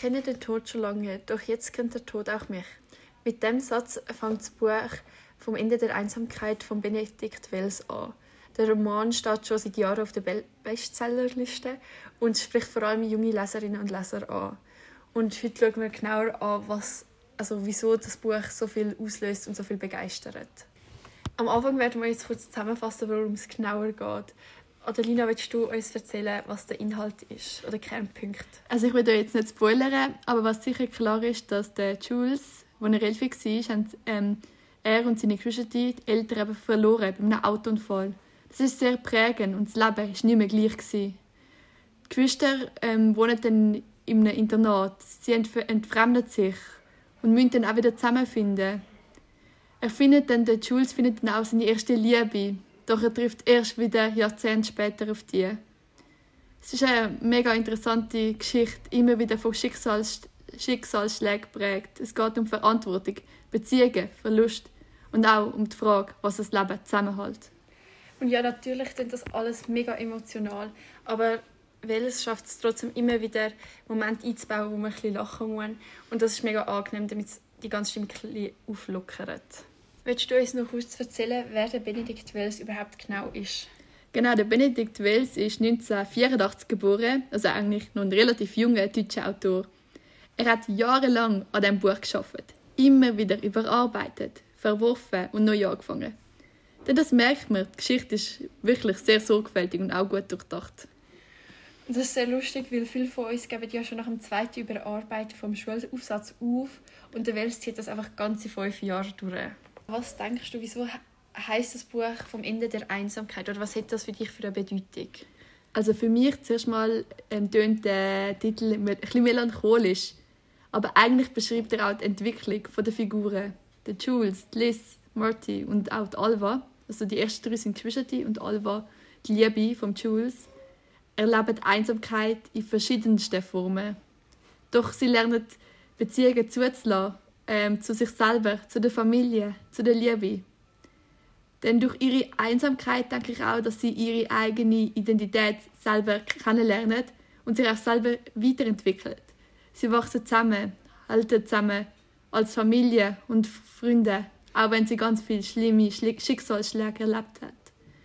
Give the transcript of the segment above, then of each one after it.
kenne den Tod schon lange, doch jetzt kennt der Tod auch mich. Mit dem Satz fängt das Buch vom Ende der Einsamkeit von Benedikt Wells an. Der Roman steht schon seit Jahren auf der Bestsellerliste und spricht vor allem junge Leserinnen und Leser an. Und heute schauen wir genauer an, wieso das Buch so viel auslöst und so viel begeistert. Am Anfang werden wir jetzt kurz zusammenfassen, worum es genauer geht. Adelina, willst du uns erzählen, was der Inhalt ist oder Kernpunkt? Also ich will euch jetzt nicht spoilern, aber was sicher klar ist, dass der Jules, als er 11 war, haben er und seine Geschwister die Eltern eben verloren bei einem Autounfall. Das ist sehr prägend und das Leben war nicht mehr gleich. Die Geschwister wohnen dann in einem Internat. Sie entfremden sich und müssen dann auch wieder zusammenfinden. Der Jules findet dann auch seine erste Liebe, doch er trifft erst wieder Jahrzehnte später auf die. Es ist eine mega interessante Geschichte, immer wieder von Schicksalsschlägen geprägt. Es geht um Verantwortung, Beziehungen, Verlust und auch um die Frage, was das Leben zusammenhält. Und ja, natürlich klingt das alles mega emotional, aber Wells schafft es trotzdem immer wieder, Momente einzubauen, wo man ein bisschen lachen muss. Und das ist mega angenehm, damit es die ganze Stimme ein bisschen auflockert. Willst du uns noch kurz erzählen, wer der Benedikt Wells überhaupt genau ist? Genau, der Benedikt Wells ist 1984 geboren, also eigentlich noch ein relativ junger deutscher Autor. Er hat jahrelang an diesem Buch gearbeitet, immer wieder überarbeitet, verworfen und neu angefangen. Denn das merkt man, die Geschichte ist wirklich sehr sorgfältig und auch gut durchdacht. Das ist sehr lustig, weil viele von uns geben ja schon nach dem zweiten Überarbeiten vom Schulaufsatz auf und der Wells zieht das einfach ganze 5 Jahre durch. Was denkst du, wieso heisst das Buch vom Ende der Einsamkeit oder was hat das für dich für eine Bedeutung? Also für mich zuerst mal tönt der Titel ein bisschen melancholisch, aber eigentlich beschreibt er auch die Entwicklung der Figuren. Der Jules, die Liz, Marty und auch die Alva, also die ersten 3 sind Geschwister und Alva, die Liebe von Jules, erleben Einsamkeit in verschiedensten Formen. Doch sie lernen Beziehungen zuzulassen, zu sich selber, zu der Familie, zu der Liebe. Denn durch ihre Einsamkeit denke ich auch, dass sie ihre eigene Identität selber kennenlernen und sich auch selber weiterentwickeln. Sie wachsen zusammen, halten zusammen als Familie und Freunde, auch wenn sie ganz viele schlimme Schicksalsschläge erlebt haben.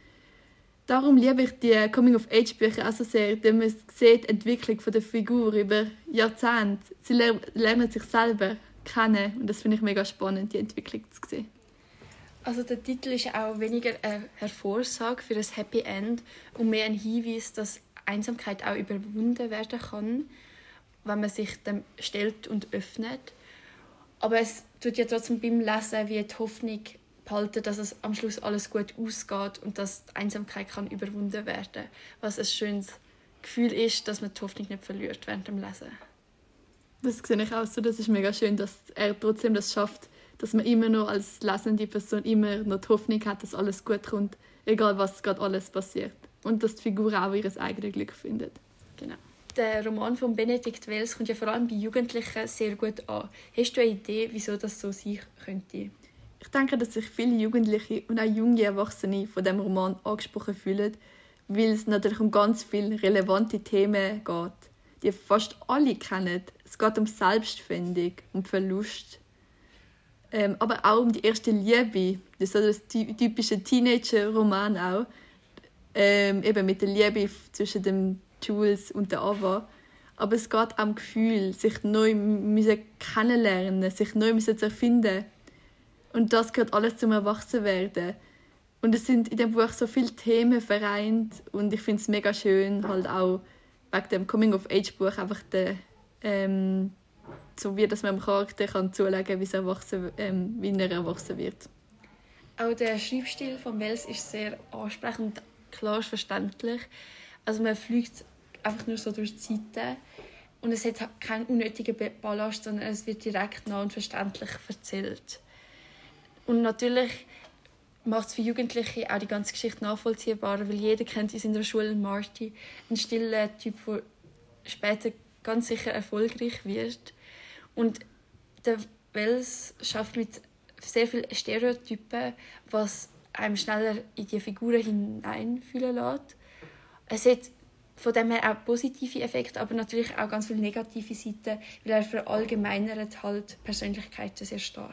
Darum liebe ich die Coming-of-Age-Bücher auch so sehr, denn man sieht die Entwicklung der Figur über Jahrzehnte. Sie lernen sich selber kennen und das finde ich mega spannend, die Entwicklung zu sehen. Also der Titel ist auch weniger eine Hervorsage für ein Happy End und mehr ein Hinweis, dass Einsamkeit auch überwunden werden kann, wenn man sich dem stellt und öffnet. Aber es tut ja trotzdem beim Lesen wie die Hoffnung behalten, dass es am Schluss alles gut ausgeht und dass die Einsamkeit kann überwunden werden kann. Was ein schönes Gefühl ist, dass man die Hoffnung nicht verliert während dem Lesen. Das sehe ich auch so. Das ist mega schön, dass er trotzdem das schafft, dass man immer noch als lesende Person immer noch die Hoffnung hat, dass alles gut kommt, egal was gerade alles passiert. Und dass die Figur auch ihr eigenes Glück findet. Genau. Der Roman von Benedikt Wells kommt ja vor allem bei Jugendlichen sehr gut an. Hast du eine Idee, wieso das so sein könnte? Ich denke, dass sich viele Jugendliche und auch junge Erwachsene von diesem Roman angesprochen fühlen, weil es natürlich um ganz viele relevante Themen geht, die fast alle kennen. Es geht um Selbstfindung, um Verlust, aber auch um die erste Liebe. Das ist so das typische Teenager-Roman auch. Eben mit der Liebe zwischen dem Jules und der Ava. Aber es geht auch um Gefühl, sich neu kennenlernen, sich neu zu erfinden. Und das gehört alles zum Erwachsenwerden. Und es sind in dem Buch so viele Themen vereint und ich finde es mega schön, halt auch wegen dem Coming-of-Age-Buch einfach so wie dass man dem Charakter kann zulegen kann, wie er erwachsen wird. Auch der Schreibstil von Wells ist sehr ansprechend und klar verständlich. Also man fliegt einfach nur so durch die Seiten und es hat keinen unnötigen Ballast, sondern es wird direkt nah und verständlich erzählt. Und natürlich macht es für Jugendliche auch die ganze Geschichte nachvollziehbarer, weil jeder kennt in seiner Schule Marty, einen stillen Typ, der später ganz sicher erfolgreich wird. Und der Wells schafft mit sehr vielen Stereotypen, was einem schneller in die Figuren hineinfühlen lässt. Es hat Von dem her auch positive Effekte, aber natürlich auch ganz viele negative Seiten, weil er verallgemeinert halt Persönlichkeiten sehr stark.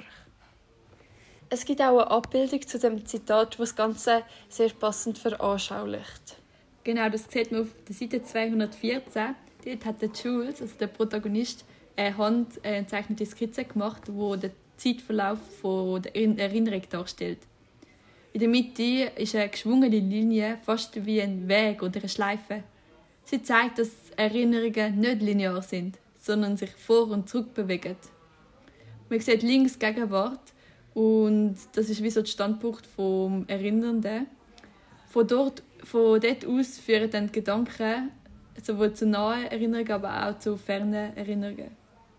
Es gibt auch eine Abbildung zu dem Zitat, das das Ganze sehr passend veranschaulicht. Genau, das sieht man auf der Seite 214. Dort hat der Jules, also der Protagonist, eine handzeichnete Skizze gemacht, die den Zeitverlauf der Erinnerung darstellt. In der Mitte ist eine geschwungene Linie, fast wie ein Weg oder eine Schleife. Sie zeigt, dass Erinnerungen nicht linear sind, sondern sich vor- und zurück bewegen. Man sieht links Gegenwart und das ist wie so der Standpunkt vom Erinnernden. Von dort aus führen dann die Gedanken sowohl zu nahen Erinnerungen, aber auch zu fernen Erinnerungen.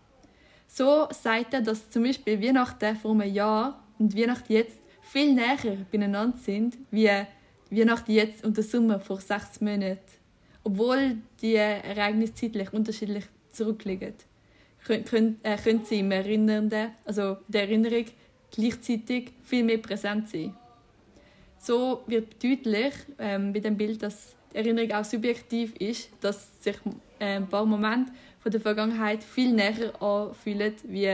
So sagt er, dass zum Beispiel Weihnachten vor einem Jahr und Weihnachten jetzt viel näher beieinander sind, wie Weihnachten jetzt und der Sommer vor 6 Monaten. Obwohl die Ereignisse zeitlich unterschiedlich zurückliegen, können sie im Erinnernden, also der Erinnerung, gleichzeitig viel mehr präsent sein. So wird deutlich bei dem Bild, dass die Erinnerung auch subjektiv ist, dass sich ein paar Momente von der Vergangenheit viel näher anfühlen,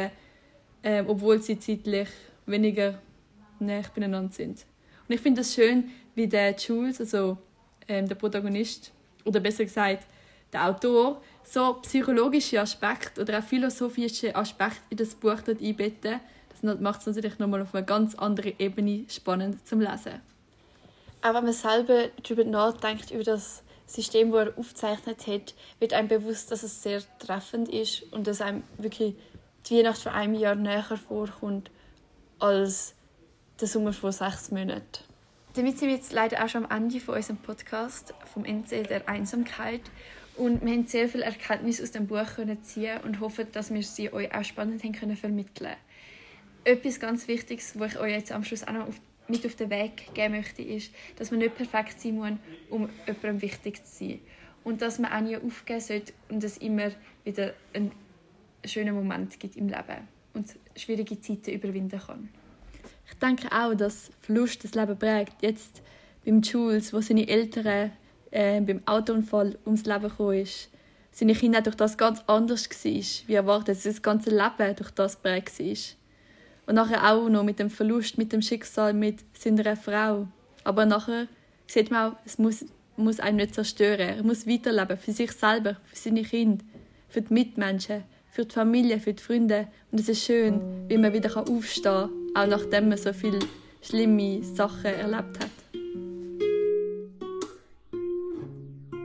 obwohl sie zeitlich weniger näher beieinander sind. Und ich finde es schön, wie der Jules, also der Protagonist, oder besser gesagt der Autor, so psychologische Aspekte oder auch philosophische Aspekte in das Buch dort einbetten. Das macht es natürlich nochmal auf einer ganz anderen Ebene spannend zum Lesen. Auch wenn man selber darüber nachdenkt, über das System, das er aufgezeichnet hat, wird einem bewusst, dass es sehr treffend ist und dass einem wirklich die Weihnacht vor einem Jahr näher vorkommt als der Sommer vor 6 Monaten. Damit sind wir jetzt leider auch schon am Ende von unserem Podcast, vom NC der Einsamkeit. Und wir haben sehr viel Erkenntnis aus dem Buch ziehen und hoffen, dass wir sie euch auch spannend haben vermitteln. Etwas ganz Wichtiges, was ich euch jetzt am Schluss auch noch mit auf den Weg geben möchte, ist, dass man nicht perfekt sein muss, um jemandem wichtig zu sein. Und dass man auch nie aufgeben sollte und es immer wieder einen schönen Moment gibt im Leben und schwierige Zeiten überwinden kann. Ich denke auch, dass Verlust das Leben prägt. Jetzt beim Jules, wo seine Eltern beim Autounfall ums Leben gekommen ist, seine Kinder durch das ganz anders war, wie erwartet, dass das ganze Leben durch das prägt war. Und nachher auch noch mit dem Verlust, mit dem Schicksal, mit seiner Frau. Aber nachher sieht man auch, es muss einen nicht zerstören. Er muss weiterleben, für sich selber, für seine Kinder, für die Mitmenschen, für die Familie, für die Freunde. Und es ist schön, wie man wieder aufstehen kann, auch nachdem man so viele schlimme Sachen erlebt hat.